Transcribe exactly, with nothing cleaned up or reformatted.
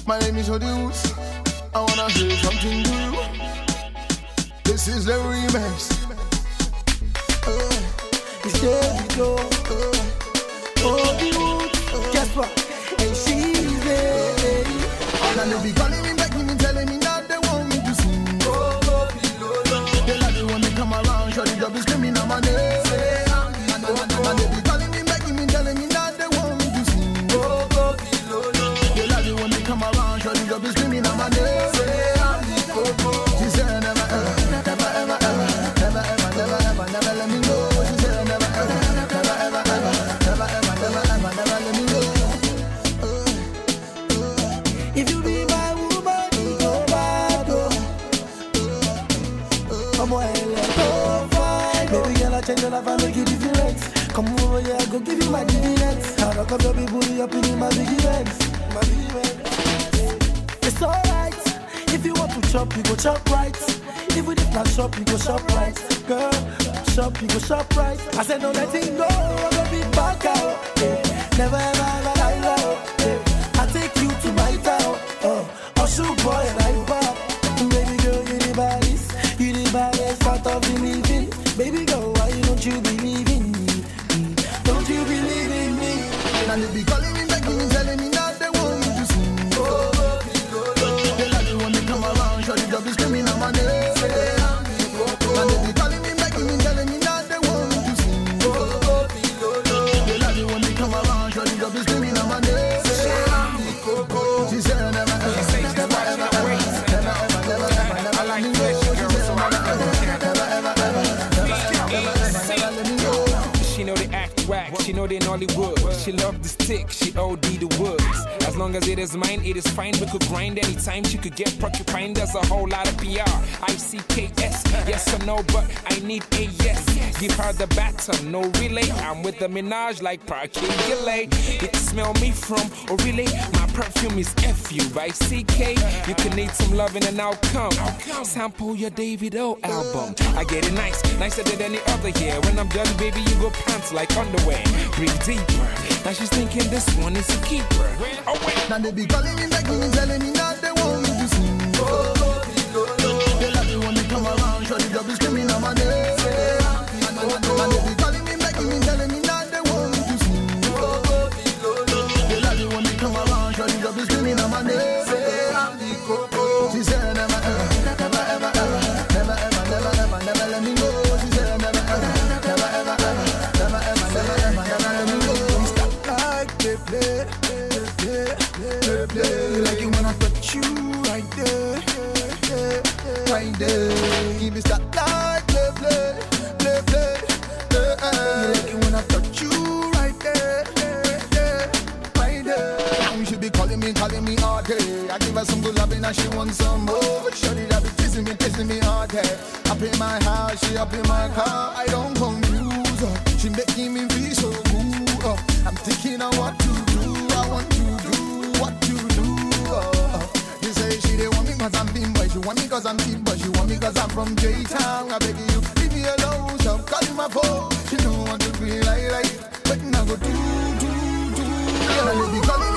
My name is Odious. I wanna say something to you. This is the remix. Uh, It's Davido. Uh, Odious. Guess what? And she's there. And they be calling me, begging me, telling me that they want me to sing. They like it when they come around, sure the job is screaming on my name. And, and, and they be calling me, begging me, telling me that they want me to sing. They like it when they come around, sure the job is screaming on my name. She said never ever, never ever ever, never ever, never ever, never let me go. She said never ever, never ever ever, never ever, never ever, never let me go. If you be my woman, you go bad, oh. Come on, let's go fight. Baby girl, I change your life and make you different. Come over here, I go give you my dividends. I rock up your big booty up in my big events. My big events. It's alright. If you want to chop, you go chop right. If we did not shop, you go shop right. Girl, shop, you go shop right. I said don't let it go, I'm gonna be back out. Yeah. Never ever ever lie low. Yeah. I take you to my town. Oh, I'll shoot boy and I pop. Baby girl, you the baddest. You the baddest part of the living. Baby girl, why don't you believe in me? Don't you believe in me? And they be calling me, begging me, telling me that they want me to sing. They like it when they come around, sure the job is screaming on my name. And they be calling me, begging me, telling me that they want me to sing. They like it when they come around, sure the job is screaming on my name. She said never ever, never ever, never ever, never ever, never let me go. She said never ever, never ever, never ever, never ever, never let me go. She know they act whack, she know they Nollywood. She love the stick, she O D the woods. As long as it is mine, it is fine. We could grind anytime, she could get porcupine. There's a whole lot of P R, I C K S. Yes or no, but I need a yes. Give her the baton, no relay. I'm with the Minaj like Parky Gilley. You can smell me from Orile. My perfume is F U by C K. You can need some loving and I'll come. Sample your Davido album. I get it nice, nicer than any other year. When I'm done, baby, you go pants like underwear. Breathe deeper. Now she's thinking this one is a keeper. Oh wait. Now they be calling me, begging me, telling me that they want me to sing. They like it when they come around, sure the job is screaming on my name. And they be calling me, begging me, telling me that they want me to sing. They like it when they come around, sure the job is screaming on my name. She said never ever, never ever, ever, never ever, never ever, never let me go. She said never ever, never ever, ever, never ever, never ever, never let me go. We stop like play, play, play, play, play. Like it when I touch you right there, right there. Give me stop like play, play, play, play, play. Like it when I touch you right there, right there. You should be calling me, calling me all day. I give her some good loving and she wants some more. Shorty that be kissing me, kissing me all day. Up in my house, she up in my car. I don't confuse her. She making me feel so good. Uh, I'm thinking of what to do. I want to do what to do. Uh, you say she they want me cause I'm thin boy. She want me cause I'm thin boy. She want me cause I'm from J-Town. I beg you, leave me alone. Stop calling my phone. She don't want to be like like. But now go do, do, do. And they be calling me.